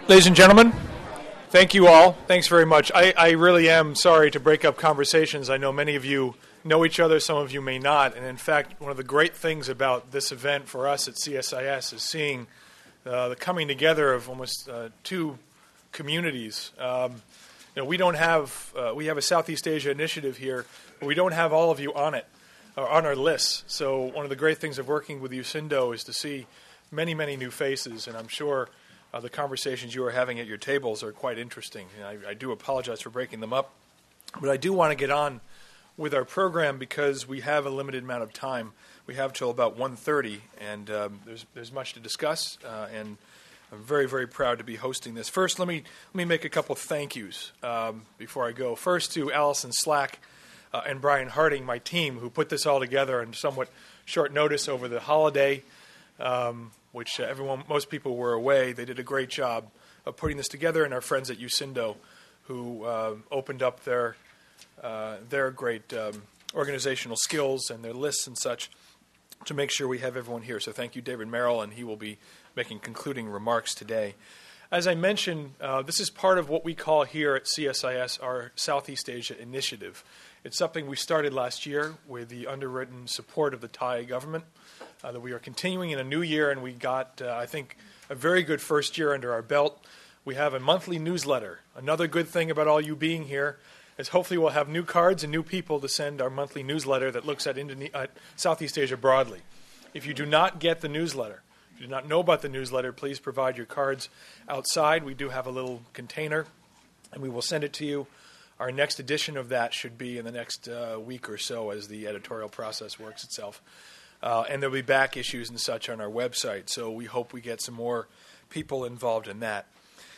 Ladies and gentlemen, thank you all. Thanks very much. I really am sorry to break up conversations. I know many of you know each other, some of you may not. And in fact, one of the great things about this event for us at CSIS is seeing the coming together of almost two communities. We don't have we have a Southeast Asia initiative here, but we don't have all of you on it or on our list. So one of the great things of working with USINDO is to see many, many new faces, and I'm sure the conversations you are having at your tables are quite interesting. And I do apologize for breaking them up, but I do want to get on with our program because we have a limited amount of time. We have till about 1:30, and there's much to discuss, and I'm very, very proud to be hosting this. First, let me make a couple of thank yous before I go. First to Allison Slack and Brian Harding, my team, who put this all together on somewhat short notice over the holiday, which most people were away. They did a great job of putting this together, and our friends at USINDO, who opened up their great organizational skills and their lists and such to make sure we have everyone here. So thank you, David Merrill, and he will be making concluding remarks today. As I mentioned, this is part of what we call here at CSIS our Southeast Asia Initiative. It's something we started last year with the underwritten support of the Thai government, that we are continuing in a new year, and we got, I think, a very good first year under our belt. We have a monthly newsletter. Another good thing about all you being here is hopefully we'll have new cards and new people to send our monthly newsletter that looks at Southeast Asia broadly. If you do not get the newsletter, if you do not know about the newsletter, please provide your cards outside. We do have a little container, and we will send it to you. Our next edition of that should be in the next week or so as the editorial process works itself. And there'll be back issues and such on our website, so we hope we get some more people involved in that.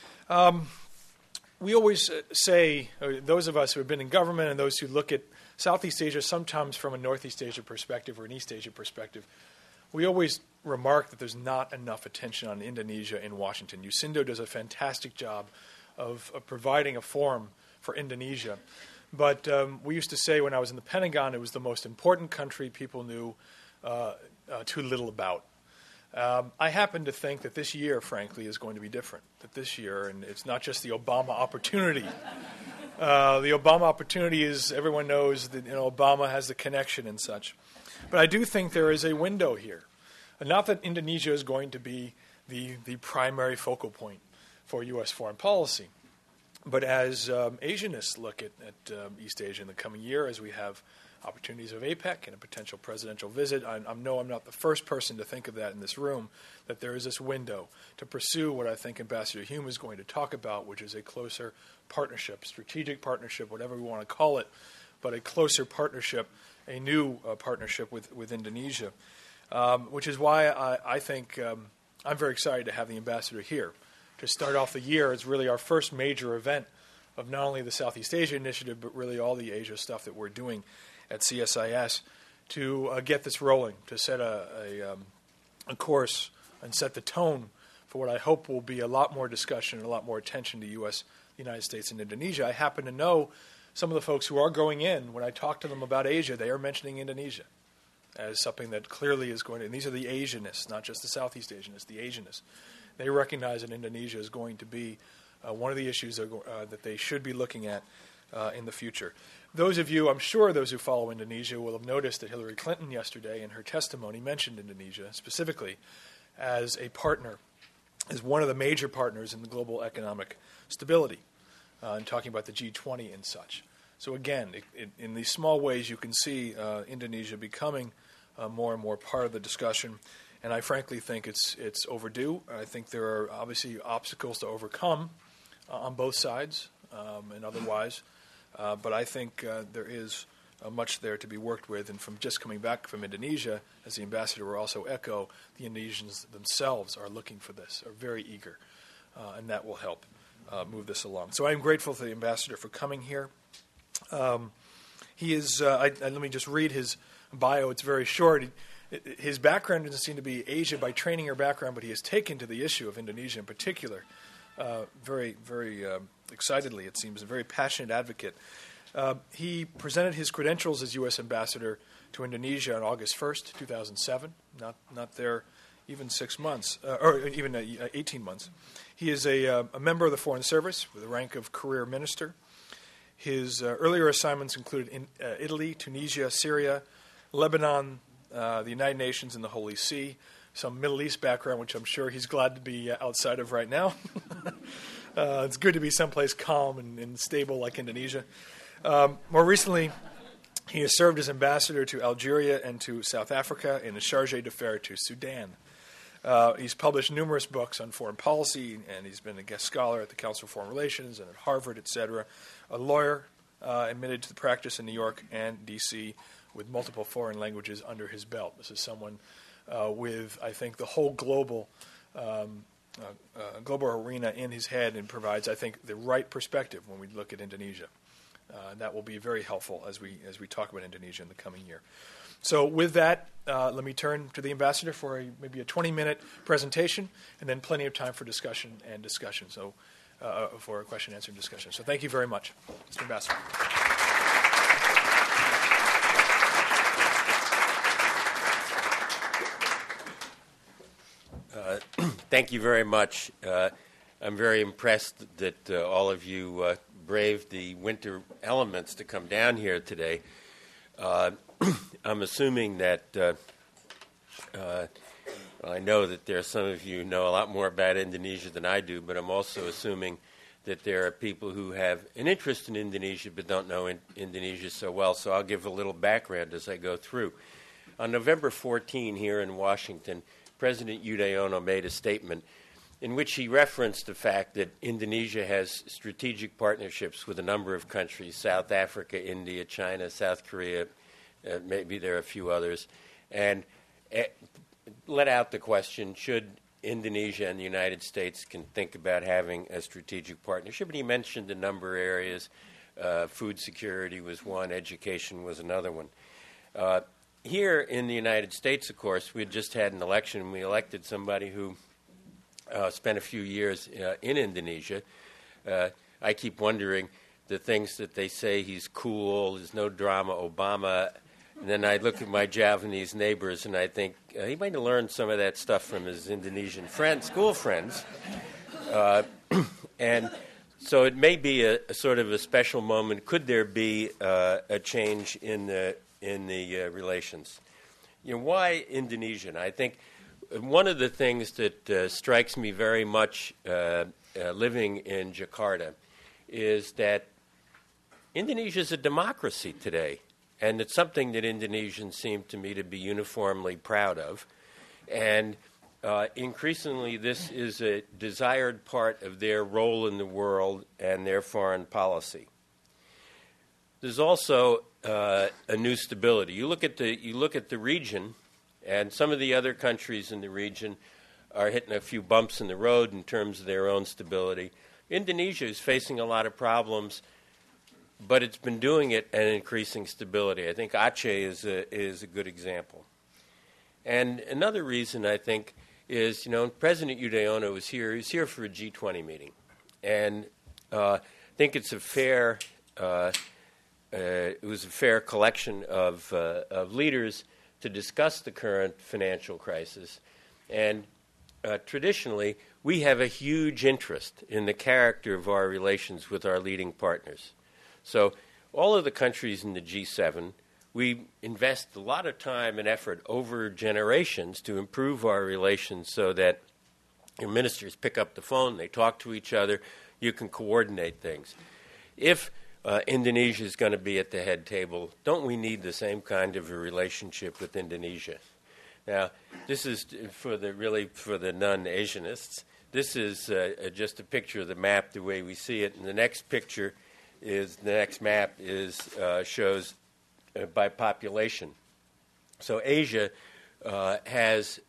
We always say, those of us who have been in government and those who look at Southeast Asia sometimes from a Northeast Asia perspective or an East Asia perspective, we always remark that there's not enough attention on Indonesia in Washington. USINDO does a fantastic job of providing a forum for Indonesia. But we used to say when I was in the Pentagon, it was the most important country people knew too little about. I happen to think that this year, frankly, is going to be different. That this year, and it's not just the Obama opportunity. The Obama opportunity is, everyone knows that Obama has the connection and such. But I do think there is a window here. And not that Indonesia is going to be the primary focal point for U.S. foreign policy. But as Asianists look at East Asia in the coming year, as we have opportunities of APEC and a potential presidential visit, I know I'm not the first person to think of that in this room, that there is this window to pursue what I think Ambassador Hume is going to talk about, which is a closer partnership, strategic partnership, whatever we want to call it, but a closer partnership, a new partnership with Indonesia, which is why I think I'm very excited to have the ambassador here. To start off the year, it's really our first major event of not only the Southeast Asia Initiative, but really all the Asia stuff that we're doing at CSIS to get this rolling, to set a course and set the tone for what I hope will be a lot more discussion and a lot more attention to U.S., the United States, and Indonesia. I happen to know some of the folks who are going in. When I talk to them about Asia, they are mentioning Indonesia as something that clearly is going to, and these are the Asianists, not just the Southeast Asianists, the Asianists. They recognize that Indonesia is going to be one of the issues that they should be looking at in the future. Those of you, I'm sure those who follow Indonesia will have noticed that Hillary Clinton yesterday in her testimony mentioned Indonesia specifically as a partner, as one of the major partners in the global economic stability, and talking about the G20 and such. So again, in these small ways you can see Indonesia becoming more and more part of the discussion. And I frankly think it's overdue. I think there are obviously obstacles to overcome on both sides and otherwise. But I think there is much there to be worked with. And from just coming back from Indonesia, as the ambassador will also echo, the Indonesians themselves are looking for this, are very eager. And that will help move this along. So I'm grateful to the ambassador for coming here. He is, let me just read his bio. It's very short. His background doesn't seem to be Asia by training or background, but he has taken to the issue of Indonesia in particular very, very excitedly, it seems, a very passionate advocate. He presented his credentials as U.S. ambassador to Indonesia on August 1st, 2007, not there even 6 months, or even 18 months. He is a member of the Foreign Service with the rank of career minister. His earlier assignments included in Italy, Tunisia, Syria, Lebanon, the United Nations, and the Holy See. Some Middle East background, which I'm sure he's glad to be outside of right now. It's good to be someplace calm and stable like Indonesia. More recently, he has served as ambassador to Algeria and to South Africa and as chargé d'affaires to Sudan. He's published numerous books on foreign policy, and he's been a guest scholar at the Council for Foreign Relations and at Harvard, etc. A lawyer admitted to the practice in New York and D.C. with multiple foreign languages under his belt. This is someone with, I think, the whole global arena in his head, and provides, I think, the right perspective when we look at Indonesia. That will be very helpful as we talk about Indonesia in the coming year. So with that, let me turn to the ambassador for maybe a 20-minute presentation, and then plenty of time for discussion. So for a question, answer, and discussion. So thank you very much, Mr. Ambassador. Thank you very much. I'm very impressed that all of you braved the winter elements to come down here today. I'm assuming that I know that there are some of you who know a lot more about Indonesia than I do, but I'm also assuming that there are people who have an interest in Indonesia but don't know Indonesia so well. So I'll give a little background as I go through. On November 14 here in Washington, President Yudhoyono made a statement in which he referenced the fact that Indonesia has strategic partnerships with a number of countries: South Africa, India, China, South Korea, maybe there are a few others, and let out the question, should Indonesia and the United States can think about having a strategic partnership? And he mentioned a number of areas. Food security was one, education was another one. Here in the United States, of course, we had just had an election, and we elected somebody who spent a few years in Indonesia. I keep wondering the things that they say: he's cool, there's no drama, Obama. And then I look at my Javanese neighbors, and I think he might have learned some of that stuff from his Indonesian school friends. And so it may be a sort of a special moment. Could there be a change in the relations? You know, why Indonesia? And I think one of the things that strikes me very much living in Jakarta is that Indonesia is a democracy today, and it's something that Indonesians seem to me to be uniformly proud of. And increasingly, this is a desired part of their role in the world and their foreign policy. There's also a new stability. You look at the region, and some of the other countries in the region are hitting a few bumps in the road in terms of their own stability. Indonesia is facing a lot of problems, but it's been doing it at increasing stability. I think Aceh is a good example. And another reason, I think, is, President Yudhoyono was here. He was here for a G20 meeting. And I think it's a fair it was a fair collection of leaders to discuss the current financial crisis. And traditionally, we have a huge interest in the character of our relations with our leading partners. So all of the countries in the G7, we invest a lot of time and effort over generations to improve our relations so that your ministers pick up the phone, they talk to each other, you can coordinate things. If Indonesia is going to be at the head table, don't we need the same kind of a relationship with Indonesia? Now, this is for the non-Asianists. This is just a picture of the map the way we see it, and the next map shows by population. So Asia has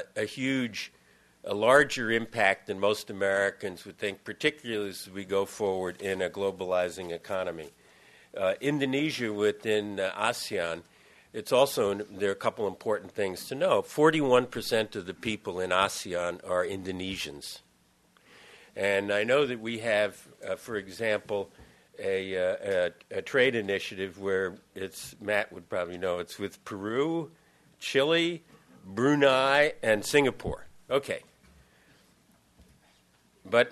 a larger impact than most Americans would think, particularly as we go forward in a globalizing economy. Indonesia within ASEAN, there are a couple important things to know. 41% of the people in ASEAN are Indonesians. And I know that we have, for example, a trade initiative where Matt would probably know, it's with Peru, Chile, Brunei, and Singapore. Okay. But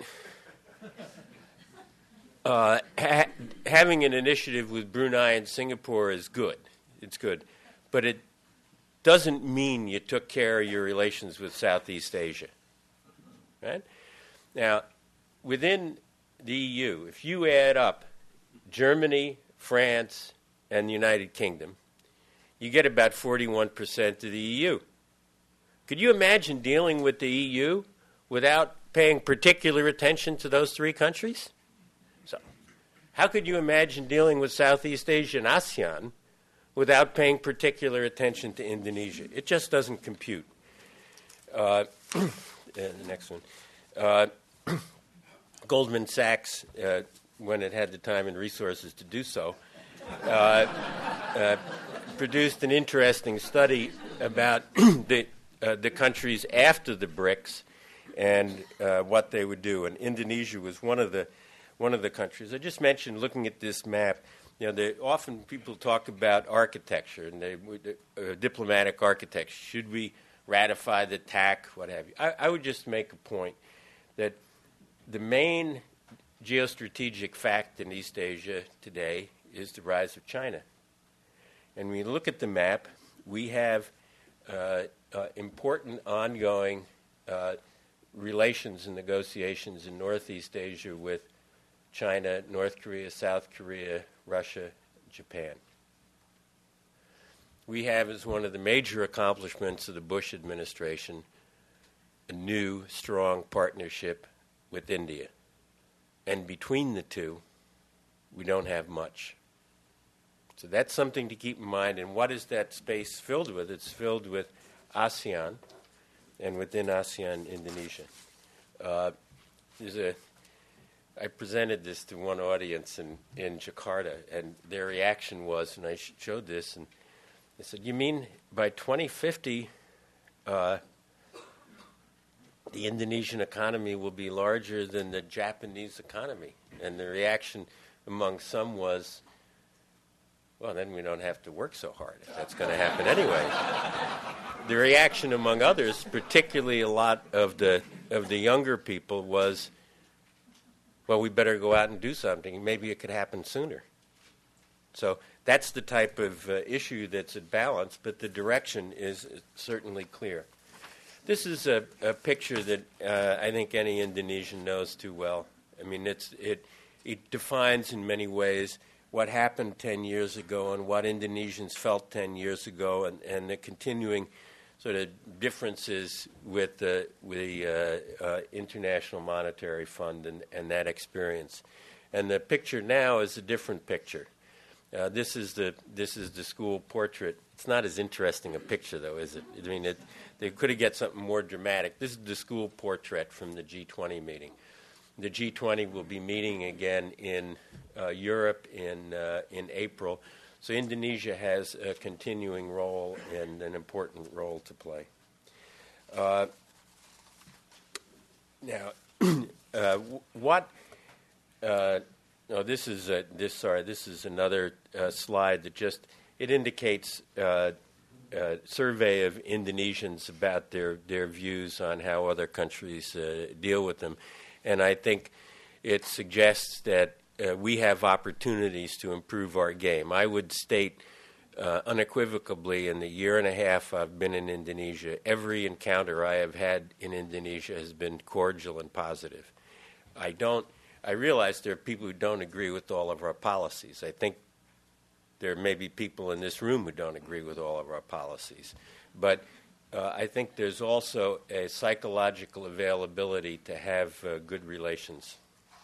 having an initiative with Brunei and Singapore is good. It's good. But it doesn't mean you took care of your relations with Southeast Asia. Right? Now, within the EU, if you add up Germany, France, and the United Kingdom, you get about 41% of the EU. Could you imagine dealing with the EU without paying particular attention to those three countries? So, how could you imagine dealing with Southeast Asia and ASEAN without paying particular attention to Indonesia? It just doesn't compute. The next one. Goldman Sachs, when it had the time and resources to do so, produced an interesting study about the countries after the BRICS and what they would do. And Indonesia was one of the countries. I just mentioned, looking at this map, often people talk about architecture and diplomatic architecture. Should we ratify the TAC, what have you? I would just make a point that the main geostrategic fact in East Asia today is the rise of China. And when you look at the map, we have important ongoing relations and negotiations in Northeast Asia with China, North Korea, South Korea, Russia, Japan. We have, as one of the major accomplishments of the Bush administration, a new, strong partnership with India. And between the two, we don't have much. So that's something to keep in mind. And what is that space filled with? It's filled with ASEAN, and within ASEAN, Indonesia. I presented this to one audience in Jakarta, and their reaction was, and I showed this, and they said, "You mean by 2050, the Indonesian economy will be larger than the Japanese economy?" And the reaction among some was, well, then we don't have to work so hard if that's going to happen anyway. The reaction among others, particularly a lot of the younger people, was, well, we better go out and do something. Maybe it could happen sooner. So that's the type of issue that's at balance, but the direction is certainly clear. This is a picture that I think any Indonesian knows too well. I mean, it defines in many ways what happened 10 years ago and what Indonesians felt 10 years ago, and the continuing sort of differences with the International Monetary Fund and that experience. And the picture now is a different picture. This is the school portrait. It's not as interesting a picture, though, is it? I mean, they could have got something more dramatic. This is the school portrait from the G20 meeting. The G20 will be meeting again in Europe in April. So Indonesia has a continuing role and an important role to play. Now, this is another slide that just it indicates a survey of Indonesians about their views on how other countries deal with them, and I think it suggests that we have opportunities to improve our game. I would state unequivocally, in the year and a half I've been in Indonesia, every encounter I have had in Indonesia has been cordial and positive. I realize there are people who don't agree with all of our policies. I think there may be people in this room who don't agree with all of our policies. But I think there's also a psychological availability to have good relations.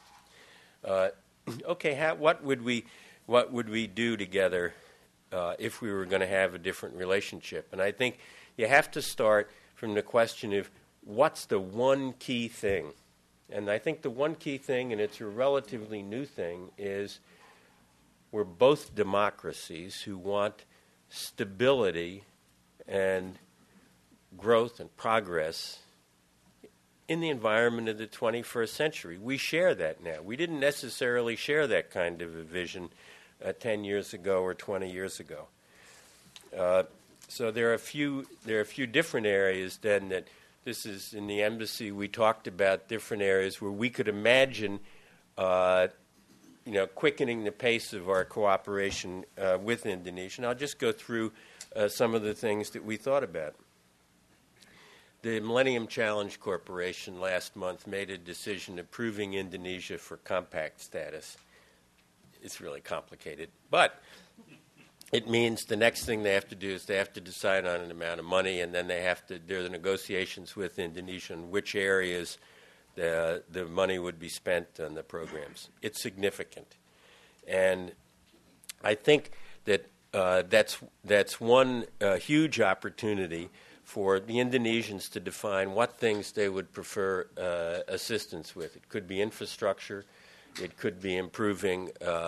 What would we do together if we were going to have a different relationship? And I think you have to start from the question of what's the one key thing. And I think the one key thing, and it's a relatively new thing, is we're both democracies who want stability and growth and progress in the environment of the 21st century. We share that now. We didn't necessarily share that kind of a vision 10 years ago or 20 years ago. So there are a few different areas then that this is in the embassy. We talked about different areas where we could imagine, quickening the pace of our cooperation with Indonesia. And I'll just go through some of the things that we thought about. The Millennium Challenge Corporation last month made a decision approving Indonesia for compact status. It's really complicated, but it means the next thing they have to do is they have to decide on an amount of money, and then there are the negotiations with Indonesia on which areas the money would be spent on the programs. It's significant. And I think that that's one huge opportunity for the Indonesians to define what things they would prefer assistance with. It could be infrastructure. It could be improving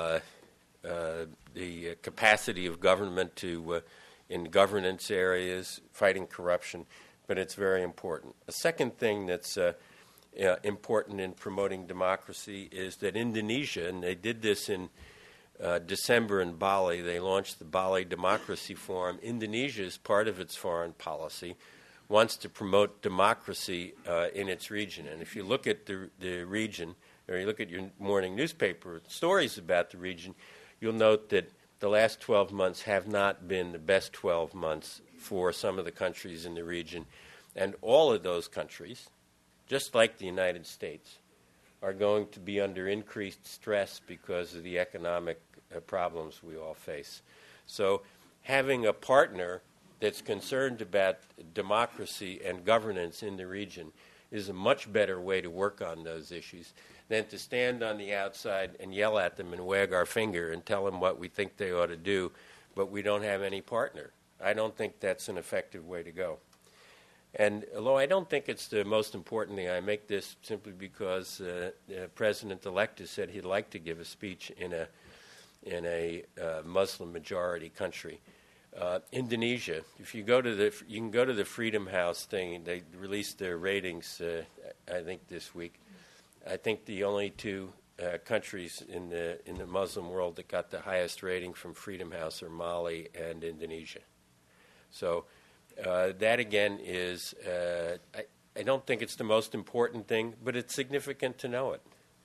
the capacity of government in governance areas, fighting corruption, but it's very important. A second thing that's important in promoting democracy is that Indonesia, and they did this in December in Bali, they launched the Bali Democracy Forum. Indonesia, as part of its foreign policy, wants to promote democracy in its region. And if you look at the region, or you look at your morning newspaper stories about the region, you'll note that the last 12 months have not been the best 12 months for some of the countries in the region. And all of those countries, just like the United States, are going to be under increased stress because of the economic problems we all face. So having a partner that's concerned about democracy and governance in the region is a much better way to work on those issues than to stand on the outside and yell at them and wag our finger and tell them what we think they ought to do, but we don't have any partner. I don't think that's an effective way to go. And although I don't think it's the most important thing, I make this simply because the President-elect has said he'd like to give a speech in a Muslim-majority country. Indonesia, if you can go to the Freedom House thing. They released their ratings, I think this week. I think the only two countries in the Muslim world that got the highest rating from Freedom House are Mali and Indonesia. So that again is I don't think it's the most important thing, but it's significant to know it.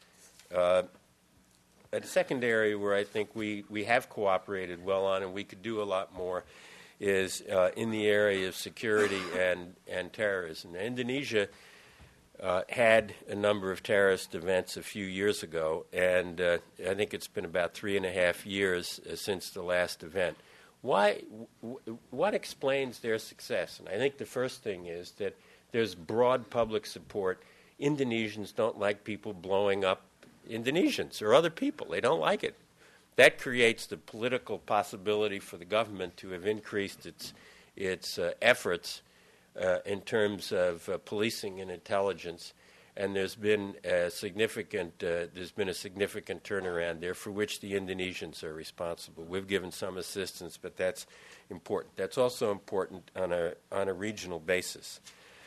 A second area where I think we have cooperated well on and we could do a lot more is in the area of security and terrorism. Now, Indonesia had a number of terrorist events a few years ago, and I think it's been about 3.5 years since the last event. What explains their success? And I think the first thing is that there's broad public support. Indonesians don't like people blowing up Indonesians or other people. They don't like it. That creates the political possibility for the government to have increased its efforts in terms of policing and intelligence. And there's been a significant turnaround there for which the Indonesians are responsible. We've given some assistance, but that's important. That's also important on a regional basis.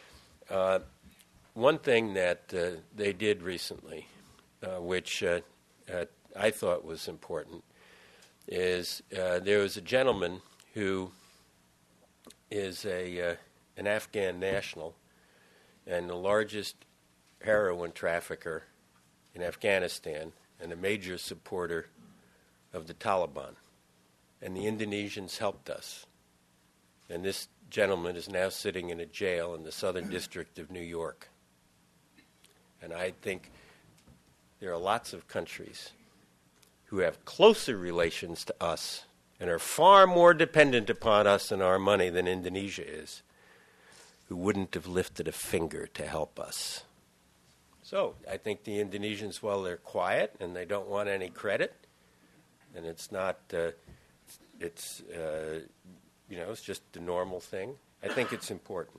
One thing that they did recently, which I thought was important, is there was a gentleman who is an Afghan national and the largest heroin trafficker in Afghanistan and a major supporter of the Taliban. And the Indonesians helped us. And this gentleman is now sitting in a jail in the Southern District of New York. And I think there are lots of countries who have closer relations to us and are far more dependent upon us and our money than Indonesia is, who wouldn't have lifted a finger to help us. So I think the Indonesians, while they're quiet and they don't want any credit, and it's not, it's just the normal thing, I think it's important.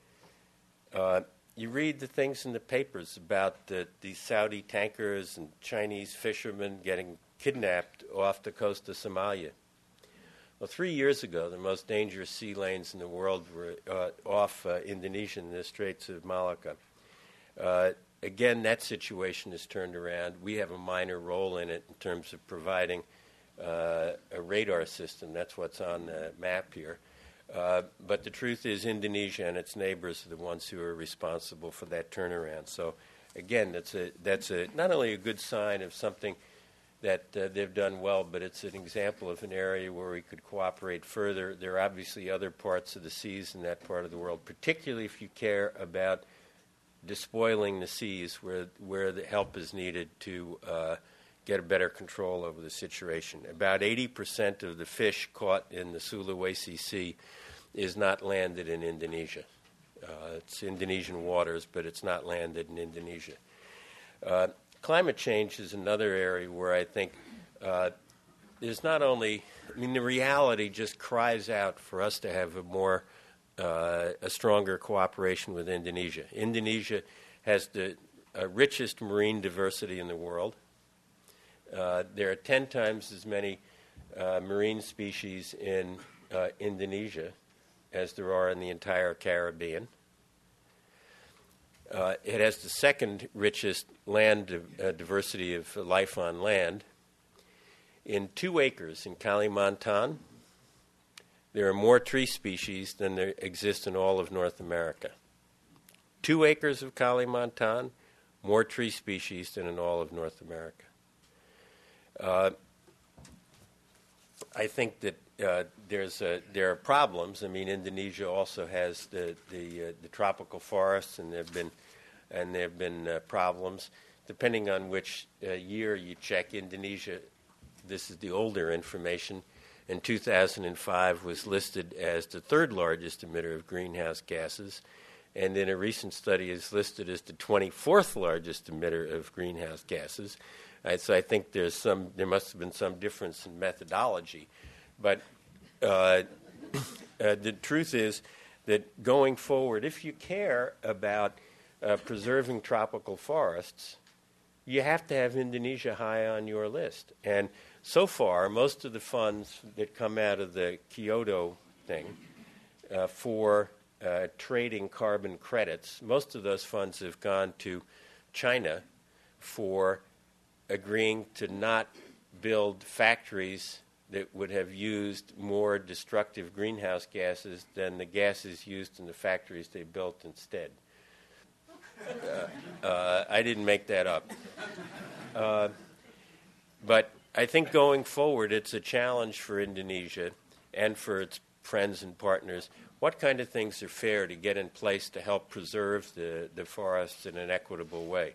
You read the things in the papers about these Saudi tankers and Chinese fishermen getting kidnapped off the coast of Somalia. Well, 3 years ago, the most dangerous sea lanes in the world were off Indonesia in the Straits of Malacca. Again, that situation is turned around. We have a minor role in it in terms of providing a radar system. That's what's on the map here. But the truth is Indonesia and its neighbors are the ones who are responsible for that turnaround. So, again, that's not only a good sign of something that they've done well, but it's an example of an area where we could cooperate further. There are obviously other parts of the seas in that part of the world, particularly if you care about despoiling the seas where the help is needed to get a better control over the situation. About 80% of the fish caught in the Sulawesi Sea is not landed in Indonesia. It's Indonesian waters, but it's not landed in Indonesia. Climate change is another area where I think there's not only, the reality just cries out for us to have a stronger cooperation with Indonesia. Indonesia has the richest marine diversity in the world. There are 10 times as many marine species in Indonesia as there are in the entire Caribbean. It has the second richest land diversity of life on land. In 2 acres in Kalimantan, there are more tree species than there exist in all of North America. 2 acres of Kalimantan, more tree species than in all of North America. I think that there are problems. Indonesia also has the tropical forests, and there have been problems. Depending on which year you check, Indonesia, this is the older information, in 2005 was listed as the 3rd largest emitter of greenhouse gases, and in a recent study is listed as the 24th largest emitter of greenhouse gases. So I think there must have been some difference in methodology. But the truth is that going forward, if you care about preserving tropical forests, you have to have Indonesia high on your list. And so far, most of the funds that come out of the Kyoto thing for trading carbon credits, most of those funds have gone to China for agreeing to not build factories that would have used more destructive greenhouse gases than the gases used in the factories they built instead. I didn't make that up. But I think going forward, it's a challenge for Indonesia and for its friends and partners. What kind of things are fair to get in place to help preserve the forests in an equitable way?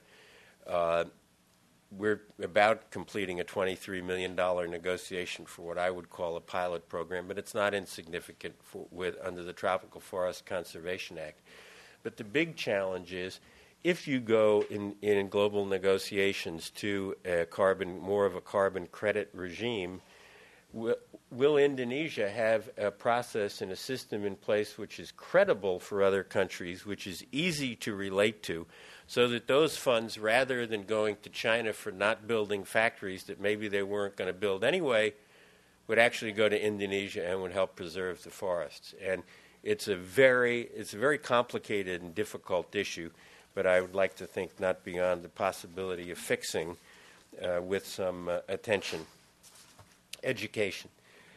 We're about completing a $23 million negotiation for what I would call a pilot program, but it's not insignificant under the Tropical Forest Conservation Act. But the big challenge is, if you go in global negotiations to more of a carbon credit regime, will Indonesia have a process and a system in place which is credible for other countries, which is easy to relate to, so that those funds, rather than going to China for not building factories that maybe they weren't going to build anyway, would actually go to Indonesia and would help preserve the forests? And it's a very complicated and difficult issue, but I would like to think not beyond the possibility of fixing with some attention. Education.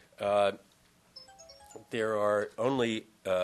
There are only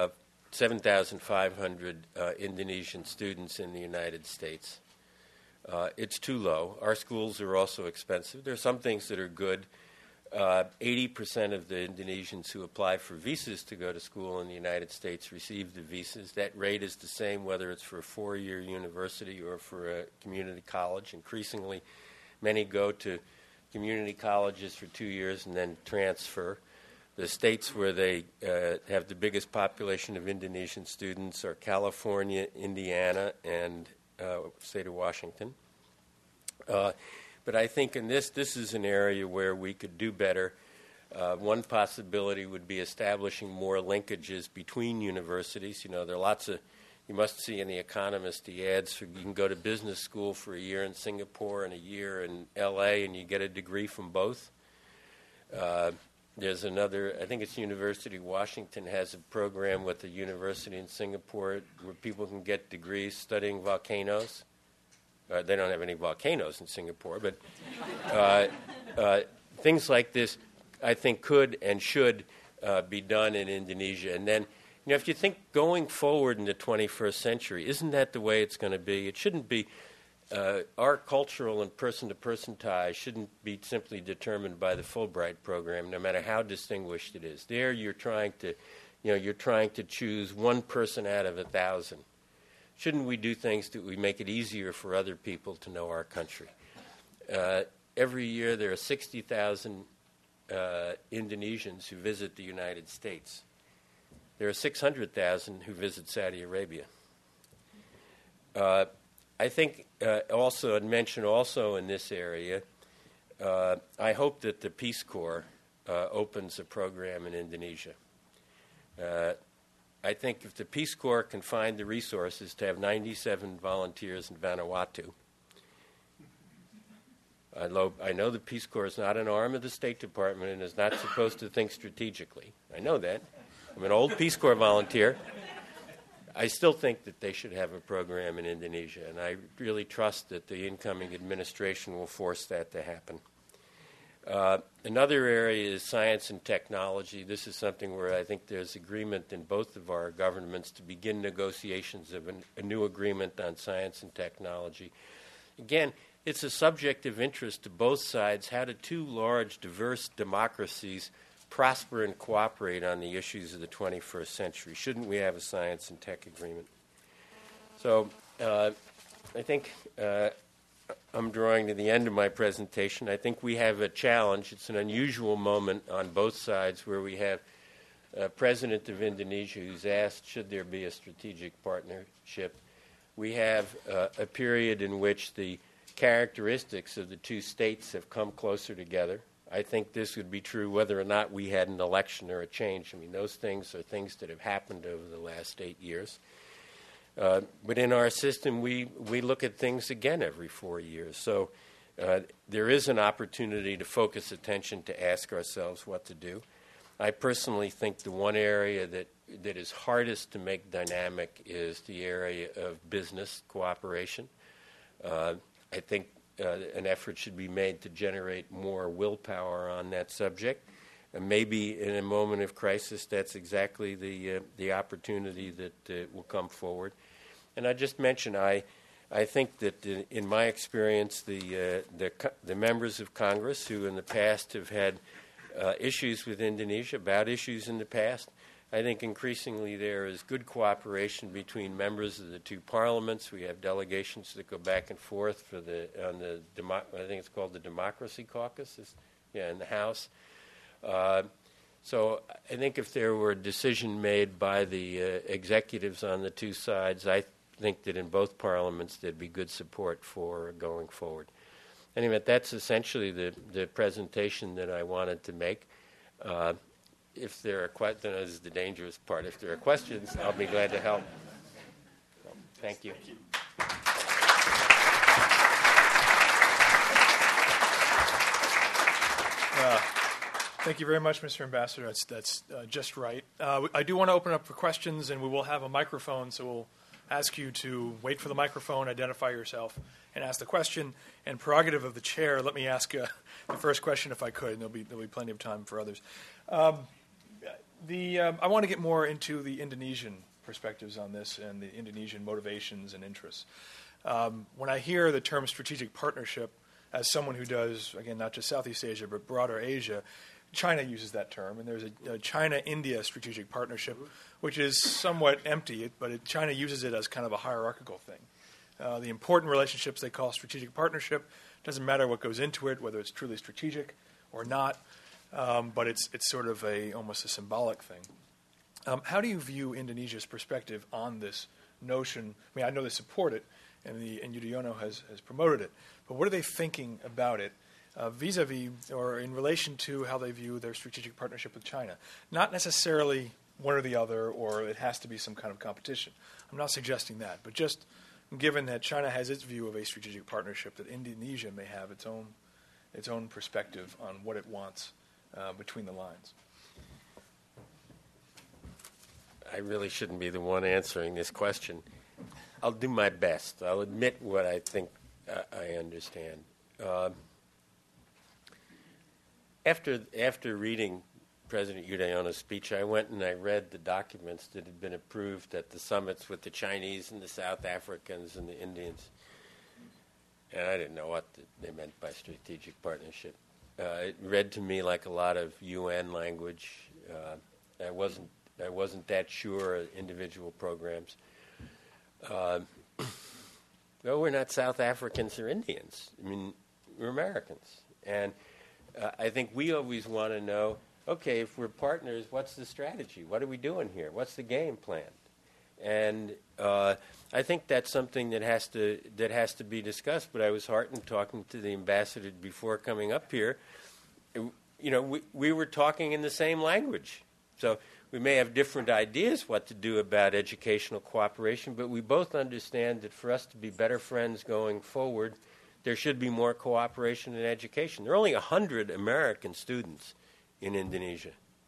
7,500 Indonesian students in the United States. It's too low. Our schools are also expensive. There are some things that are good. 80% of the Indonesians who apply for visas to go to school in the United States receive the visas. That rate is the same whether it's for a 4-year university or for a community college. Increasingly, many go to community colleges for 2 years and then transfer. The states where they have the biggest population of Indonesian students are California, Indiana, and state of Washington. But I think in this is an area where we could do better. One possibility would be establishing more linkages between universities. There are lots of, you must see in The Economist the ads for you can go to business school for a year in Singapore and a year in L.A. and you get a degree from both. There's another, I think it's University of Washington has a program with the university in Singapore where people can get degrees studying volcanoes. They don't have any volcanoes in Singapore, but things like this I think could and should be done in Indonesia. And then, if you think going forward in the 21st century, isn't that the way it's going to be? It shouldn't be. Our cultural and person-to-person ties shouldn't be simply determined by the Fulbright program, no matter how distinguished it is. There, you're trying to choose one person out of 1,000. Shouldn't we do things that we make it easier for other people to know our country? Every year, there are 60,000 Indonesians who visit the United States. There are 600,000 who visit Saudi Arabia. I think also, I'd mention also in this area, I hope that the Peace Corps opens a program in Indonesia. I think if the Peace Corps can find the resources to have 97 volunteers in Vanuatu, I know the Peace Corps is not an arm of the State Department and is not supposed to think strategically. I know that. I'm an old Peace Corps volunteer. I still think that they should have a program in Indonesia, and I really trust that the incoming administration will force that to happen. Another area is science and technology. This is something where I think there's agreement in both of our governments to begin negotiations of a new agreement on science and technology. Again, it's a subject of interest to both sides. How do two large, diverse democracies prosper and cooperate on the issues of the 21st century? Shouldn't we have a science and tech agreement? So I think I'm drawing to the end of my presentation. I think we have a challenge. It's an unusual moment on both sides where we have a president of Indonesia who's asked, should there be a strategic partnership? We have a period in which the characteristics of the two states have come closer together. I think this would be true whether or not we had an election or a change. I mean, those things are things that have happened over the last 8 years. But in our system, we look at things again every 4 years. So there is an opportunity to focus attention to ask ourselves what to do. I personally think the one area that is hardest to make dynamic is the area of business cooperation. I think an effort should be made to generate more willpower on that subject. And maybe in a moment of crisis, that's exactly the opportunity that will come forward. And I just mentioned, I think that in my experience, the members of Congress who in the past have had issues with Indonesia, about issues in the past, I think increasingly there is good cooperation between members of the two parliaments. We have delegations that go back and forth I think it's called the Democracy Caucus, in the House. So I think if there were a decision made by the executives on the two sides, I think that in both parliaments there'd be good support for going forward. Anyway, that's essentially the presentation that I wanted to make. If there are questions, this is the dangerous part. If there are questions, I'll be glad to help. So, thank you. Thank you very much, Mr. Ambassador. That's just right. I do want to open up for questions, and we will have a microphone, so we'll ask you to wait for the microphone, identify yourself, and ask the question. And prerogative of the chair, let me ask the first question if I could, and there'll be plenty of time for others. I want to get more into the Indonesian perspectives on this and the Indonesian motivations and interests. When I hear the term strategic partnership, as someone who does, again, not just Southeast Asia, but broader Asia, China uses that term, and there's a China-India strategic partnership, which is somewhat empty, but China uses it as kind of a hierarchical thing. The important relationships they call strategic partnership. Doesn't matter what goes into it, whether it's truly strategic or not, but it's sort of almost a symbolic thing. How do you view Indonesia's perspective on this notion? I mean, I know they support it, and Yudhoyono has promoted it, but what are they thinking about it vis-a-vis or in relation to how they view their strategic partnership with China? Not necessarily one or the other, or it has to be some kind of competition. I'm not suggesting that, but just given that China has its view of a strategic partnership, that Indonesia may have its own perspective on what it wants between the lines. I really shouldn't be the one answering this question. I'll do my best. I'll admit what I think I understand. After reading President Yudhoyona's speech, I went and I read the documents that had been approved at the summits with the Chinese and the South Africans and the Indians. And I didn't know what they meant by strategic partnership. It read to me like a lot of UN language. I wasn't that sure of individual programs. Well, we're not South Africans or Indians. I mean, we're Americans. And I think we always want to know, okay, if we're partners, what's the strategy? What are we doing here? What's the game plan? And I think that's something that has to be discussed. But I was heartened talking to the ambassador before coming up here. We were talking in the same language. So we may have different ideas what to do about educational cooperation, but we both understand that for us to be better friends going forward, there should be more cooperation in education. There are only 100 American students in Indonesia.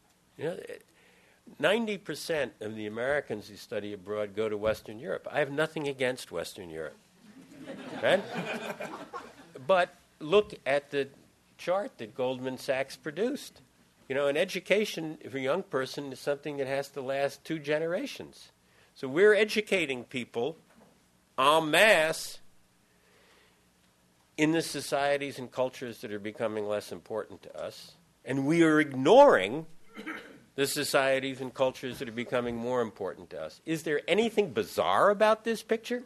90% of the Americans who study abroad go to Western Europe. I have nothing against Western Europe. Right? But look at the chart that Goldman Sachs produced. An education for a young person is something that has to last 2 generations. So we're educating people en masse in the societies and cultures that are becoming less important to us, and we are ignoring the societies and cultures that are becoming more important to us. Is there anything bizarre about this picture?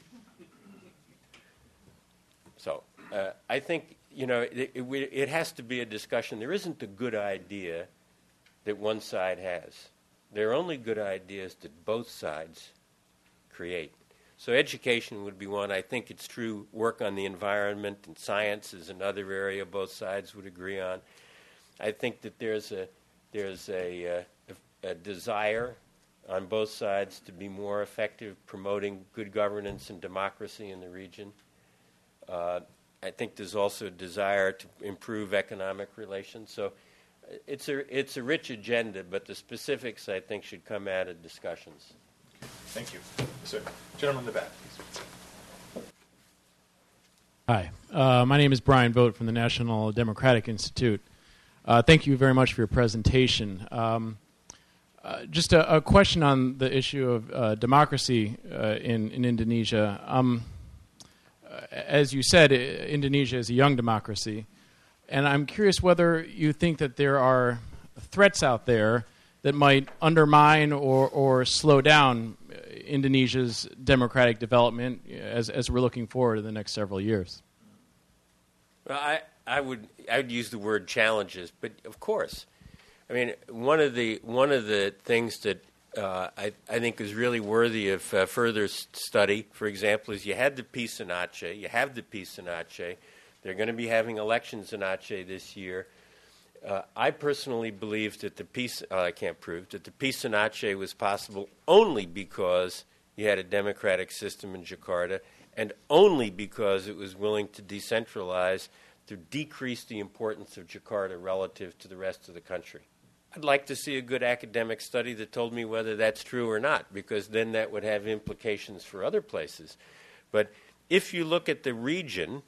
So I think, it has to be a discussion. There isn't a good idea that one side has. There are only good ideas that both sides create. So education would be one. I think it's true. Work on the environment and science is another area both sides would agree on. I think that there's a desire on both sides to be more effective promoting good governance and democracy in the region. I think there's also a desire to improve economic relations. So it's a rich agenda, but the specifics, I think, should come out of discussions. Thank you. So, gentleman in the back, please. Hi. My name is Brian Vogt from the National Democratic Institute. Thank you very much for your presentation. Just a question on the issue of democracy in Indonesia. As you said, Indonesia is a young democracy, and I'm curious whether you think that there are threats out there that might undermine or slow down Indonesia's democratic development as we're looking forward to the next several years. Well, I would use the word challenges, but of course, I mean one of the things that I think is really worthy of further study, for example, is you had the peace in Aceh. You have the peace in Aceh. They're going to be having elections in Aceh this year. I personally believe that the peace, I can't prove, that the peace in Aceh was possible only because you had a democratic system in Jakarta and only because it was willing to decentralize to decrease the importance of Jakarta relative to the rest of the country. I'd like to see a good academic study that told me whether that's true or not, because then that would have implications for other places. But if you look at the region,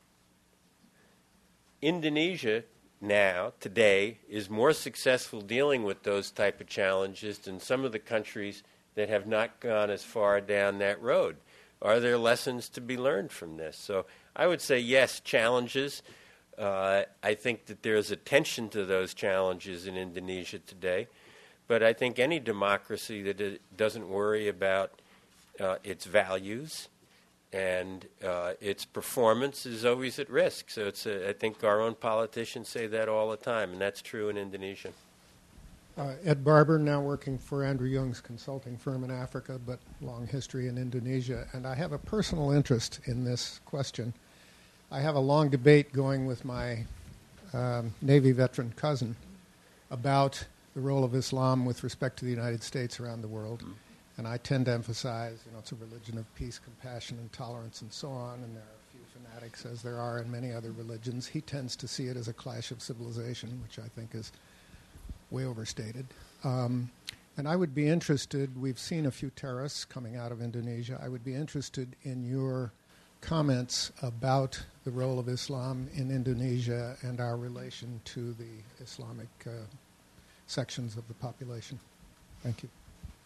Indonesia now, today, is more successful dealing with those type of challenges than some of the countries that have not gone as far down that road. Are there lessons to be learned from this? So I would say yes, challenges. I think that there's attention to those challenges in Indonesia today. But I think any democracy that doesn't worry about its values and its performance is always at risk. So I think our own politicians say that all the time, and that's true in Indonesia. Ed Barber, now working for Andrew Young's consulting firm in Africa, but long history in Indonesia. And I have a personal interest in this question. I have a long debate going with my Navy veteran cousin about the role of Islam with respect to the United States around the world. And I tend to emphasize, it's a religion of peace, compassion, and tolerance, and so on. And there are a few fanatics, as there are in many other religions. He tends to see it as a clash of civilization, which I think is way overstated. And I would be interested, we've seen a few terrorists coming out of Indonesia. I would be interested in your comments about the role of Islam in Indonesia and our relation to the Islamic sections of the population. Thank you.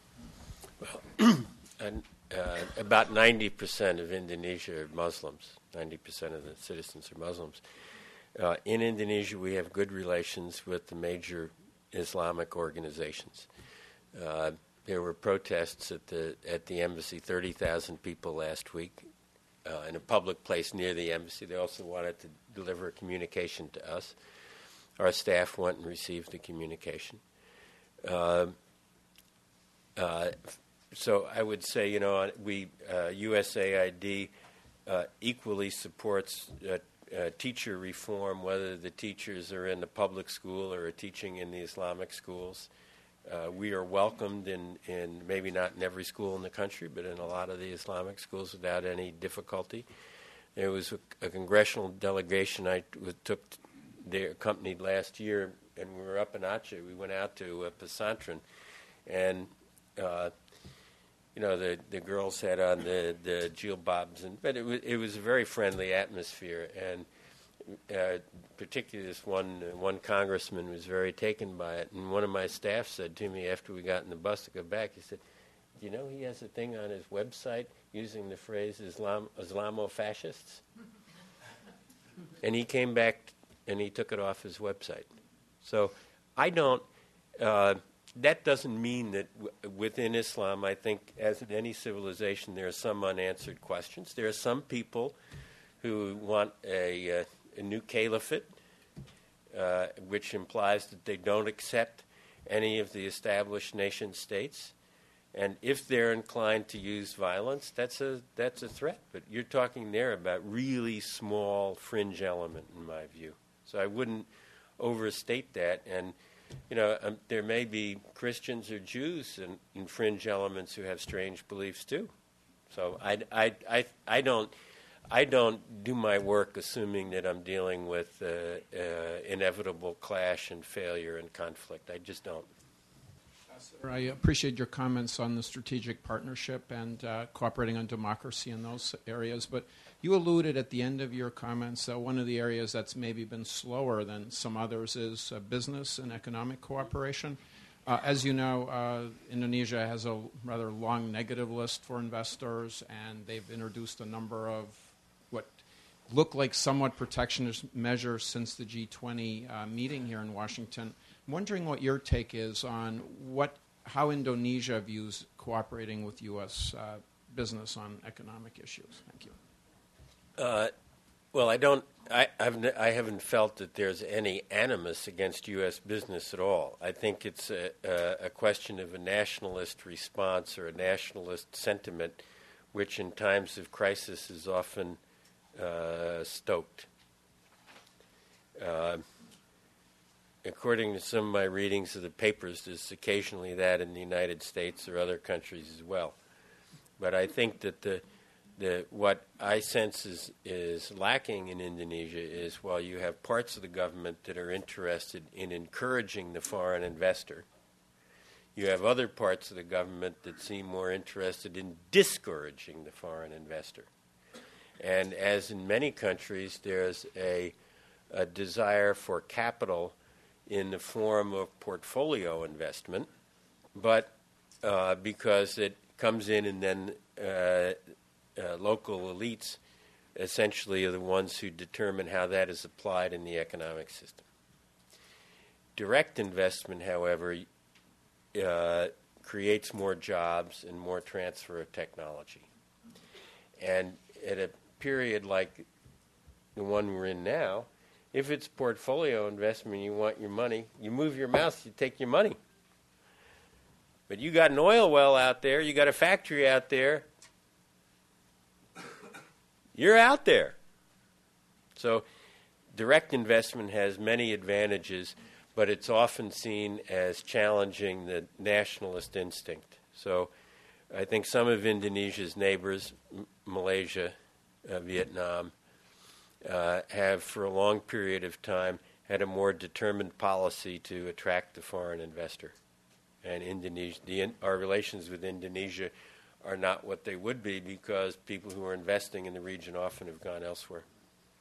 And about 90% of Indonesia are Muslims. 90% of the citizens are Muslims. In Indonesia, we have good relations with the major Islamic organizations. There were protests at the embassy, 30,000 people last week in a public place near the embassy. They also wanted to deliver a communication to us. Our staff went and received the communication. So I would say, USAID equally supports teacher reform, whether the teachers are in the public school or are teaching in the Islamic schools. We are welcomed in maybe not in every school in the country, but in a lot of the Islamic schools without any difficulty. There was a congressional delegation I accompanied last year, and we were up in Aceh. We went out to Pesantren, and the girls had on the jilbabs, but it was a very friendly atmosphere, and particularly this one congressman was very taken by it. And one of my staff said to me after we got in the bus to go back, he said, "Do you know he has a thing on his website using the phrase Islamo-fascists?" And he came back and he took it off his website. So I don't. That doesn't mean that within Islam, I think, as in any civilization, there are some unanswered questions. There are some people who want a new caliphate, which implies that they don't accept any of the established nation states. And if they're inclined to use violence, that's a threat. But you're talking there about really small fringe element, in my view. So I wouldn't overstate that. And there may be Christians or Jews and fringe elements who have strange beliefs too. So I don't do my work assuming that I'm dealing with inevitable clash and failure and conflict. I just don't. I appreciate your comments on the strategic partnership and cooperating on democracy in those areas, but you alluded at the end of your comments that one of the areas that's maybe been slower than some others is business and economic cooperation. As you know, Indonesia has a rather long negative list for investors, and they've introduced a number of what look like somewhat protectionist measures since the G20 meeting here in Washington. I'm wondering what your take is on how Indonesia views cooperating with U.S. business on economic issues. Thank you. Well, I haven't felt that there's any animus against U.S. business at all. I think it's a question of a nationalist response or a nationalist sentiment, which in times of crisis is often stoked. According to some of my readings of the papers, there's occasionally that in the United States or other countries as well. But I think that what I sense is lacking in Indonesia is while you have parts of the government that are interested in encouraging the foreign investor, you have other parts of the government that seem more interested in discouraging the foreign investor. And as in many countries, there's a desire for capital in the form of portfolio investment, but because it comes in and then local elites essentially are the ones who determine how that is applied in the economic system. Direct investment, however, creates more jobs and more transfer of technology. And at a period like the one we're in now, if it's portfolio investment, you want your money, you move your mouse, you take your money. But you got an oil well out there, you got a factory out there, you're out there. So direct investment has many advantages, but it's often seen as challenging the nationalist instinct. So I think some of Indonesia's neighbors, Malaysia, Vietnam, have for a long period of time had a more determined policy to attract the foreign investor. And our relations with Indonesia are not what they would be because people who are investing in the region often have gone elsewhere.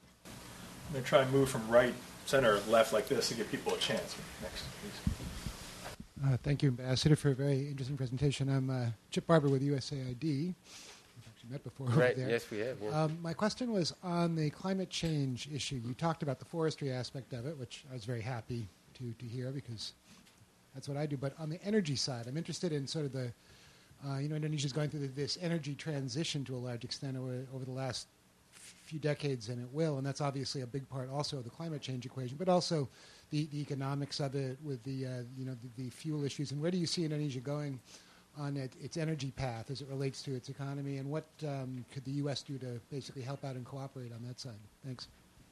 I'm going to try and move from right, center, left like this to give people a chance. Next, please. Thank you, Ambassador, for a very interesting presentation. I'm Chip Barber with USAID. We've actually met before Right, over there. yes, we have. Yeah. My question was on the climate change issue. You talked about the forestry aspect of it, which I was very happy to hear because that's what I do. But on the energy side, I'm interested in sort of the, Indonesia's going through this energy transition to a large extent over the last few decades, and it will, and that's obviously a big part also of the climate change equation, but also the economics of it with the fuel issues. And where do you see Indonesia going on its energy path as it relates to its economy, and what could the U.S. do to basically help out and cooperate on that side? Thanks.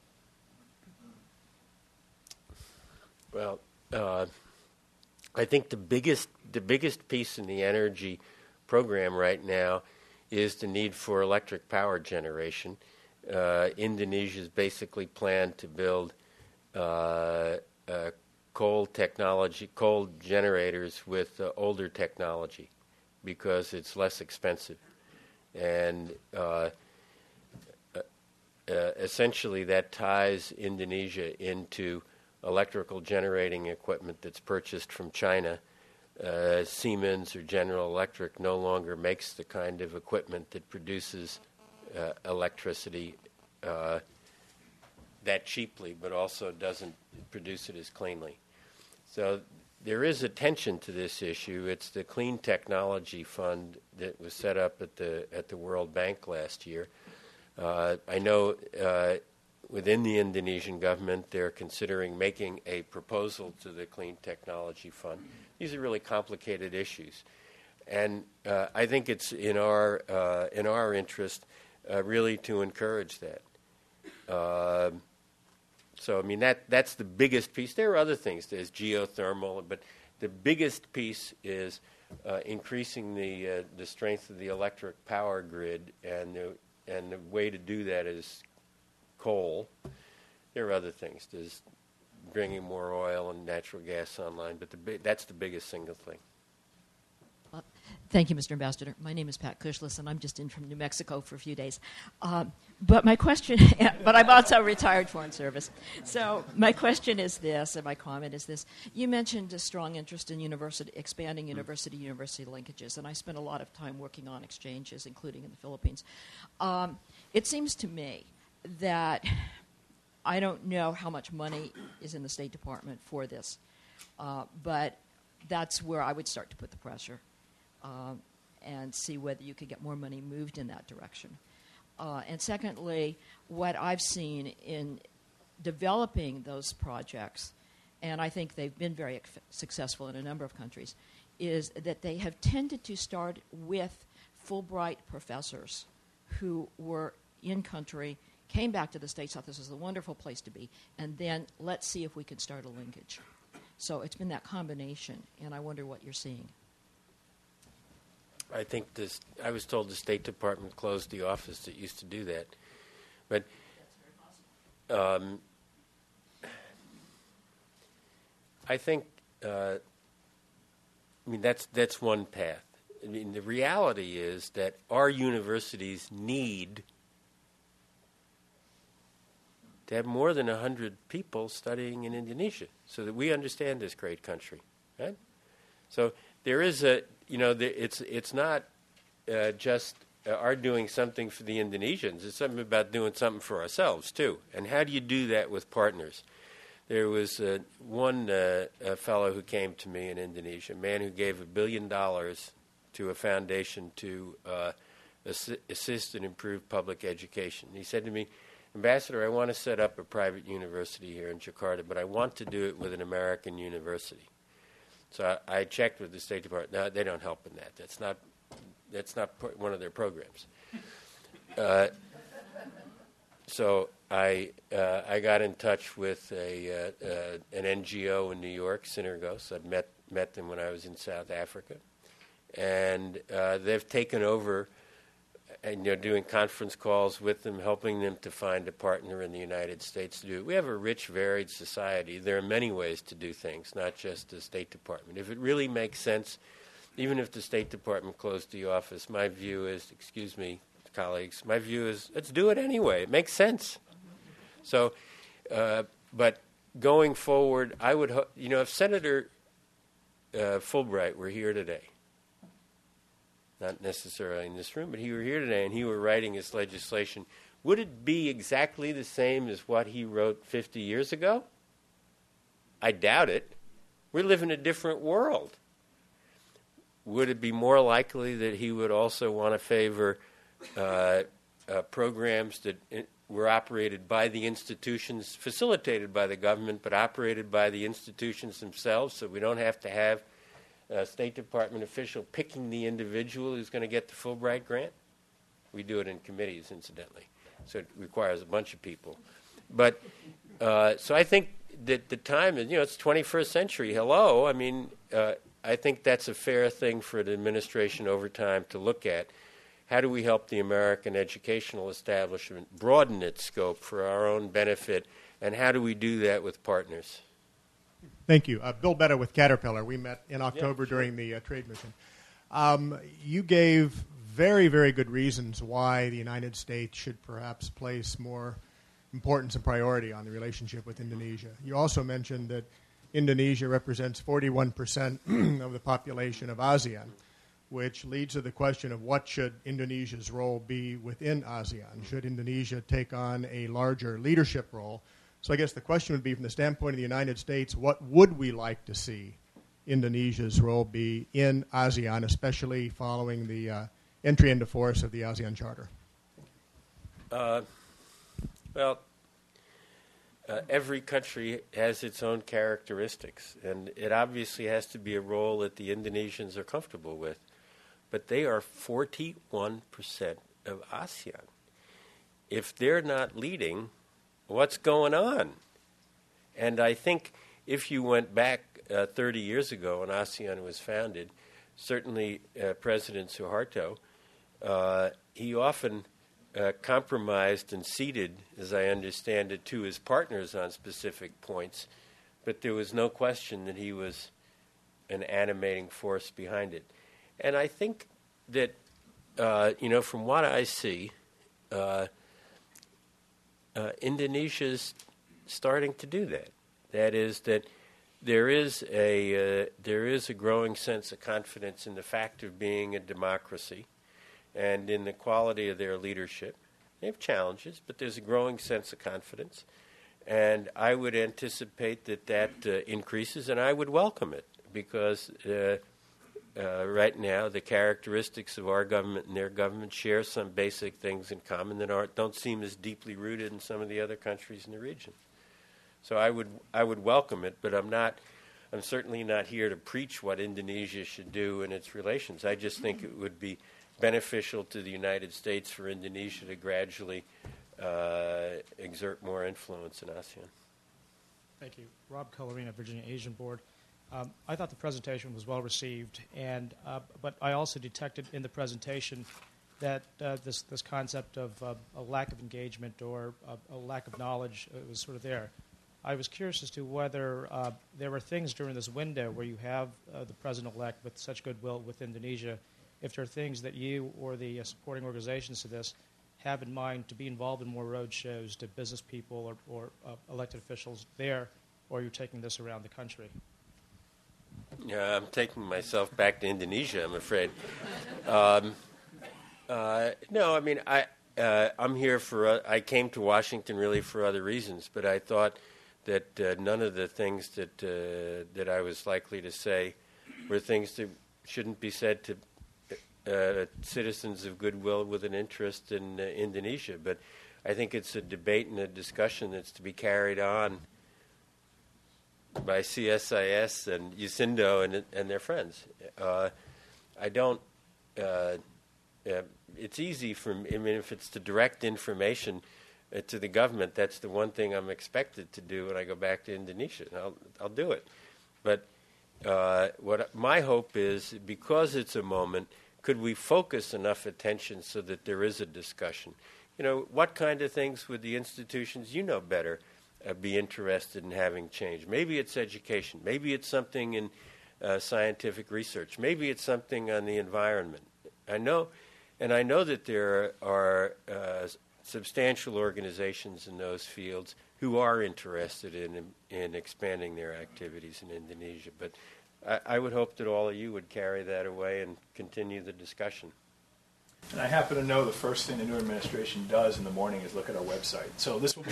Well, I think the biggest piece in the energy program right now is the need for electric power generation. Indonesia's basically planned to build coal generators with older technology because it's less expensive. And essentially that ties Indonesia into electrical generating equipment that's purchased from China. Siemens or General Electric no longer makes the kind of equipment that produces electricity that cheaply, but also doesn't produce it as cleanly. So there is attention to this issue. It's the Clean Technology Fund that was set up at the World Bank last year. I know within the Indonesian government they're considering making a proposal to the Clean Technology Fund. These are really complicated issues, and I think it's in our interest really to encourage that. So I mean that's the biggest piece. There are other things. There's geothermal, but the biggest piece is increasing the strength of the electric power grid, and the way to do that is coal. There are other things. There's bringing more oil and natural gas online, but that's the biggest single thing. Thank you, Mr. Ambassador. My name is Pat Kushless, and I'm just in from New Mexico for a few days. But my question, but I'm also retired Foreign Service. So my question is this, and my comment is this. You mentioned a strong interest in expanding university-university linkages, and I spent a lot of time working on exchanges, including in the Philippines. It seems to me that I don't know how much money is in the State Department for this, but that's where I would start to put the pressure. And see whether you could get more money moved in that direction. And secondly, what I've seen in developing those projects, and I think they've been very successful in a number of countries, is that they have tended to start with Fulbright professors who were in country, came back to the States, thought this was a wonderful place to be, and then let's see if we can start a linkage. So it's been that combination, and I wonder what you're seeing. I think I was told the State Department closed the office that used to do that, but I think that's one path. I mean, the reality is that our universities need to have more than 100 people studying in Indonesia so that we understand this great country, right? So there is it's not just our doing something for the Indonesians. It's something about doing something for ourselves, too. And how do you do that with partners? There was one fellow who came to me in Indonesia, a man who gave $1 billion to a foundation to assist and improve public education. He said to me, Ambassador, I want to set up a private university here in Jakarta, but I want to do it with an American university. So I checked with the State Department. No, they don't help in that. That's not one of their programs. So I got in touch with an NGO in New York, Synergos. I'd met them when I was in South Africa, and they've taken over, and doing conference calls with them, helping them to find a partner in the United States to do it. We have a rich, varied society. There are many ways to do things, not just the State Department. If it really makes sense, even if the State Department closed the office, my view is, excuse me, colleagues, my view is let's do it anyway. It makes sense. So, but going forward, I would if Senator Fulbright were here today, not necessarily in this room, but he were here today and he were writing his legislation, would it be exactly the same as what he wrote 50 years ago? I doubt it. We live in a different world. Would it be more likely that he would also want to favor programs that were operated by the institutions, facilitated by the government, but operated by the institutions themselves, so we don't have to have a State Department official picking the individual who's going to get the Fulbright grant? We do it in committees, incidentally, so it requires a bunch of people. But so I think that the time is, it's 21st century. Hello, I mean, I think that's a fair thing for the administration over time to look at. How do we help the American educational establishment broaden its scope for our own benefit, and how do we do that with partners? Thank you. Bill Betta with Caterpillar. We met in October during the trade mission. You gave very, very good reasons why the United States should perhaps place more importance and priority on the relationship with Indonesia. You also mentioned that Indonesia represents 41% of the population of ASEAN, which leads to the question of what should Indonesia's role be within ASEAN? Should Indonesia take on a larger leadership role? So I guess the question would be, from the standpoint of the United States, what would we like to see Indonesia's role be in ASEAN, especially following the entry into force of the ASEAN Charter? Every country has its own characteristics, and it obviously has to be a role that the Indonesians are comfortable with. But they are 41% of ASEAN. If they're not leading, what's going on? And I think if you went back 30 years ago when ASEAN was founded, certainly President Suharto, he often compromised and ceded, as I understand it, to his partners on specific points, but there was no question that he was an animating force behind it. And I think that, from what I see, Indonesia's starting to do that. That is that there is a growing sense of confidence in the fact of being a democracy and in the quality of their leadership. They have challenges, but there's a growing sense of confidence. And I would anticipate that increases, and I would welcome it, because right now the characteristics of our government and their government share some basic things in common that don't seem as deeply rooted in some of the other countries in the region. So I would welcome it, but I'm certainly not here to preach what Indonesia should do in its relations. I just think it would be beneficial to the United States for Indonesia to gradually exert more influence in ASEAN. Thank you. Rob Colorina, Virginia Asian Board. I thought the presentation was well received, but I also detected in the presentation that this concept of a lack of engagement or a lack of knowledge was sort of there. I was curious as to whether there were things during this window where you have the president-elect with such goodwill with Indonesia, if there are things that you or the supporting organizations to this have in mind to be involved in more road shows to business people or elected officials there, or you're taking this around the country? Yeah, I'm taking myself back to Indonesia, I'm afraid. No, I mean, I'm here I came to Washington really for other reasons, but I thought that none of the things that I was likely to say were things that shouldn't be said to citizens of goodwill with an interest in Indonesia. But I think it's a debate and a discussion that's to be carried on by CSIS and USINDO and their friends. It's easy if it's to direct information to the government, that's the one thing I'm expected to do when I go back to Indonesia. I'll do it. But what my hope is, because it's a moment, could we focus enough attention so that there is a discussion? What kind of things would the institutions, better, be interested in having change? Maybe it's education. Maybe it's something in scientific research. Maybe it's something on the environment. I know that there are substantial organizations in those fields who are interested in expanding their activities in Indonesia. But I would hope that all of you would carry that away and continue the discussion. And I happen to know the first thing the new administration does in the morning is look at our website. So this will be.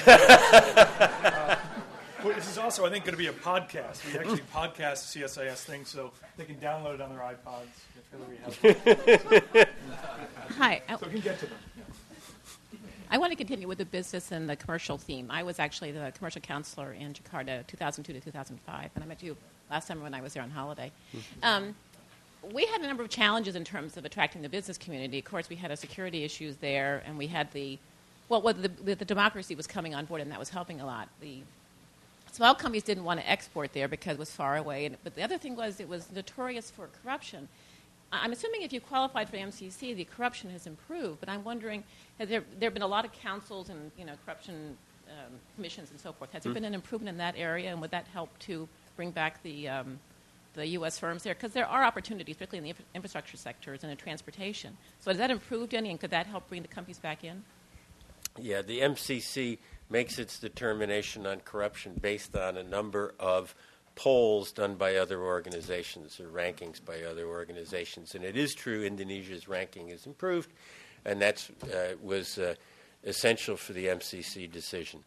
This is also, I think, going to be a podcast. We actually podcast the CSIS thing, so they can download it on their iPods if Hillary has. Hi. So we can get to them. Yeah. I want to continue with the business and the commercial theme. I was actually the commercial counselor in Jakarta 2002 to 2005, and I met you last time when I was there on holiday. We had a number of challenges in terms of attracting the business community. Of course, we had security issues there, and we had the democracy was coming on board, and that was helping a lot. The small companies didn't want to export there because it was far away, but the other thing was it was notorious for corruption. I'm assuming if you qualified for the MCC, the corruption has improved, but I'm wondering, has there been a lot of councils and corruption commissions and so forth. Has there been an improvement in that area, and would that help to bring back the U.S. firms there? Because there are opportunities, particularly in the infrastructure sectors and in transportation. So has that improved any, and could that help bring the companies back in? Yeah, the MCC makes its determination on corruption based on a number of polls done by other organizations or rankings by other organizations. And it is true Indonesia's ranking has improved, and that was essential for the MCC decision.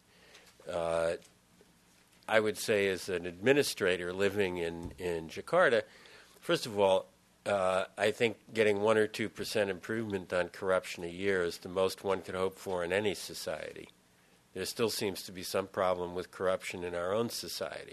I would say as an administrator living in Jakarta, first of all, I think getting 1 or 2% improvement on corruption a year is the most one could hope for in any society. There still seems to be some problem with corruption in our own society.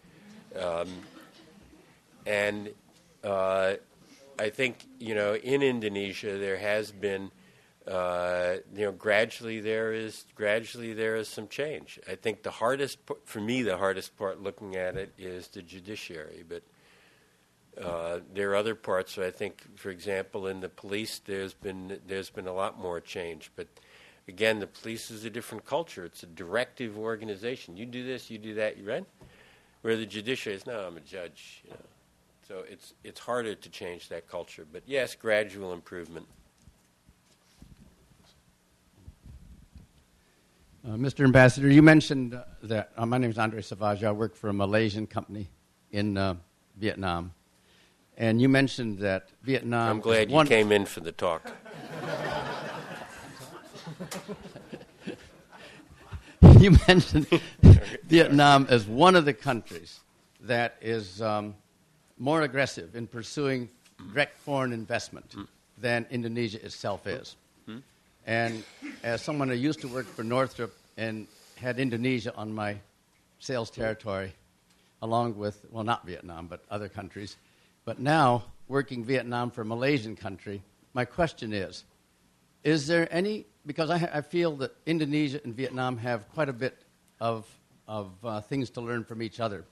I think, in Indonesia there has been, gradually there is some change. I think the hardest part looking at it is the judiciary, but there are other parts. So I think, for example, in the police, there's been a lot more change. But again, the police is a different culture. It's a directive organization. You do this, you do that, you right? Where the judiciary is, no, I'm a judge. So it's harder to change that culture. But yes, gradual improvement. Mr. Ambassador, you mentioned that my name is Andre Savaja. I work for a Malaysian company in Vietnam. And you mentioned that Vietnam... I'm glad you came in for the talk. You mentioned Vietnam as one of the countries that is more aggressive in pursuing direct foreign investment than Indonesia itself is. And as someone who used to work for Northrop and had Indonesia on my sales territory, along with, well, not Vietnam, but other countries, but now working Vietnam for a Malaysian country, my question is there any, because I feel that Indonesia and Vietnam have quite a bit of things to learn from each other,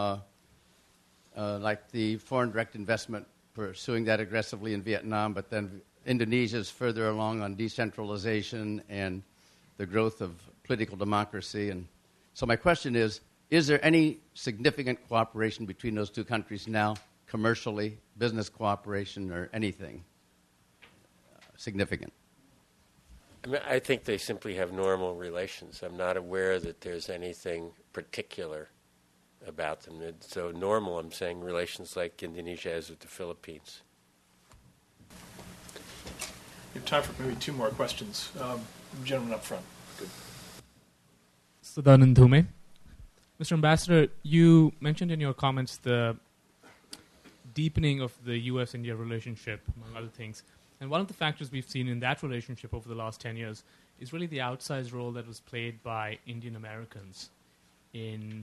like the foreign direct investment, pursuing that aggressively in Vietnam, but then Indonesia is further along on decentralization and the growth of political democracy. And so my question is there any significant cooperation between those two countries now, commercially, business cooperation, or anything significant? I think they simply have normal relations. I'm not aware that there's anything particular about them. So normal, I'm saying, relations like Indonesia has with the Philippines. We have time for maybe 2 more questions. Gentleman up front. Good. Sudanand Dhume. Mr. Ambassador, you mentioned in your comments the deepening of the U.S.-India relationship, among other things. And one of the factors we've seen in that relationship over the last 10 years is really the outsized role that was played by Indian Americans in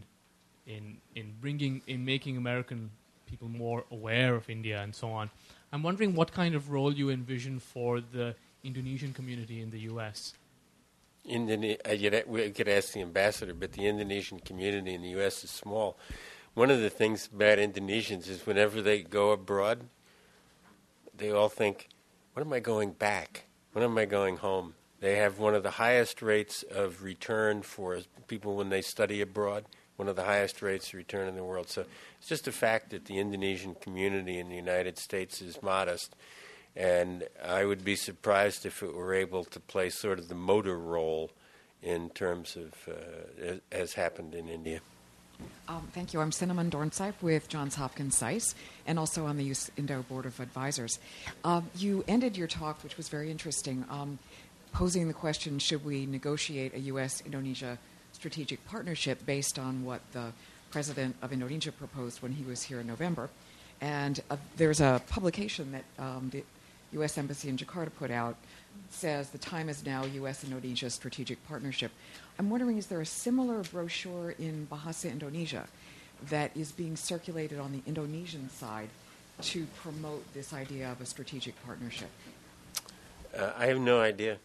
making American people more aware of India and so on. I'm wondering what kind of role you envision for the Indonesian community in the U.S. We could ask the ambassador, but the Indonesian community in the U.S. is small. One of the things about Indonesians is whenever they go abroad, they all think, when am I going back? When am I going home? They have one of the highest rates of return for people when they study abroad, one of the highest rates of return in the world. So it's just a fact that the Indonesian community in the United States is modest, and I would be surprised if it were able to play sort of the motor role in terms of, as happened in India. Thank you. I'm Cinnamon Dornsipe with Johns Hopkins SAIS and also on the Indo Board of Advisors. You ended your talk, which was very interesting, posing the question, should we negotiate a U.S.-Indonesia strategic partnership based on what the president of Indonesia proposed when he was here in November? And there's a publication that the U.S. Embassy in Jakarta put out, says the time is now, U.S.-Indonesia strategic partnership. I'm wondering, is there a similar brochure in Bahasa Indonesia that is being circulated on the Indonesian side to promote this idea of a strategic partnership? I have no idea.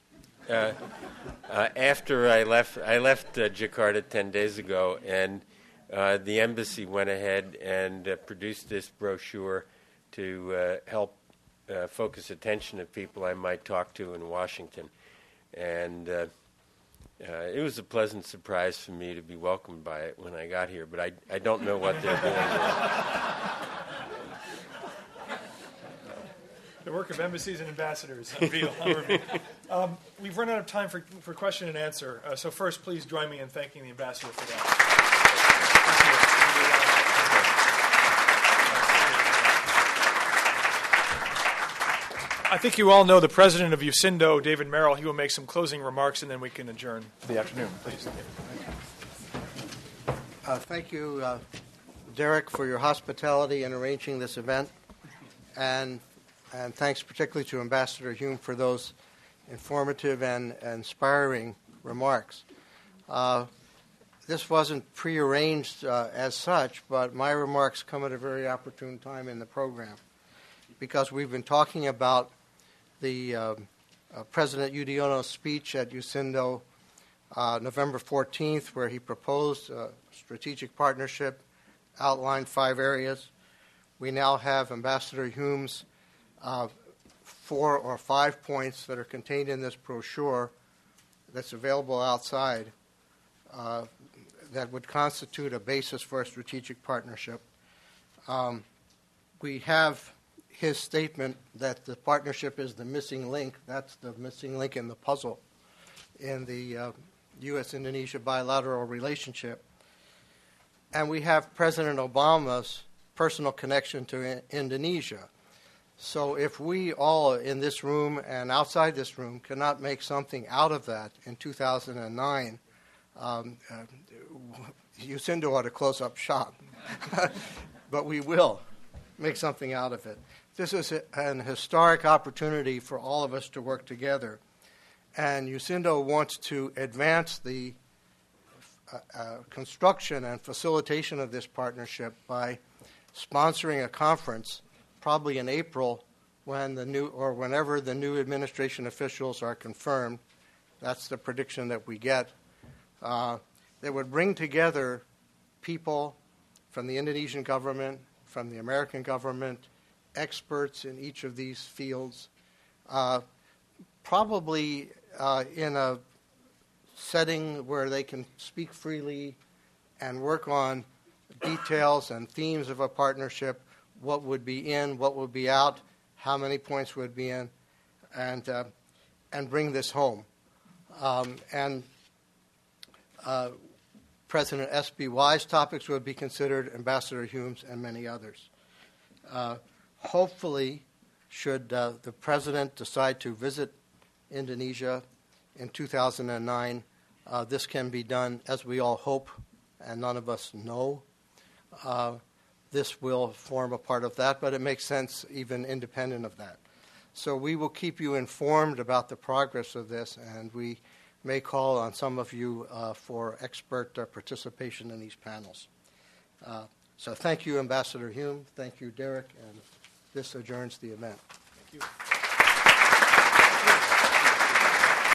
After I left Jakarta 10 days ago, and the embassy went ahead and produced this brochure to help focus attention of people I might talk to in Washington. And it was a pleasant surprise for me to be welcomed by it when I got here, but I don't know what they're doing. The work of embassies and ambassadors. We've run out of time for question and answer. So first, please join me in thanking the ambassador for that. I think you all know the president of USINDO, David Merrill. He will make some closing remarks, and then we can adjourn for the afternoon. Please. Thank you, Derek, for your hospitality in arranging this event, and thanks particularly to Ambassador Hume for those informative and inspiring remarks. This wasn't prearranged as such, but my remarks come at a very opportune time in the program because we've been talking about the President Yudhoyono's speech at USINDO November 14th, where he proposed a strategic partnership, outlined 5 areas. We now have Ambassador Hume's 4 or 5 points that are contained in this brochure that's available outside that would constitute a basis for a strategic partnership. We have his statement that the partnership is the missing link. That's the missing link in the puzzle in the U.S.-Indonesia bilateral relationship. And we have President Obama's personal connection to Indonesia. So if we all in this room and outside this room cannot make something out of that in 2009, USINDO ought to close up shop. But we will make something out of it. This is an historic opportunity for all of us to work together. And USINDO wants to advance the construction and facilitation of this partnership by sponsoring a conference probably in April when whenever the new administration officials are confirmed. That's the prediction that we get. They would bring together people from the Indonesian government, from the American government, experts in each of these fields, probably in a setting where they can speak freely and work on details and themes of a partnership, what would be in, what would be out, how many points would be in, and bring this home. President S.B.Y's topics would be considered, Ambassador Hume's, and many others. Hopefully, should the President decide to visit Indonesia in 2009, this can be done as we all hope, and none of us know. This will form a part of that, but it makes sense even independent of that. So we will keep you informed about the progress of this, and we may call on some of you for expert participation in these panels. So thank you, Ambassador Hume. Thank you, Derek. And this adjourns the event. Thank you.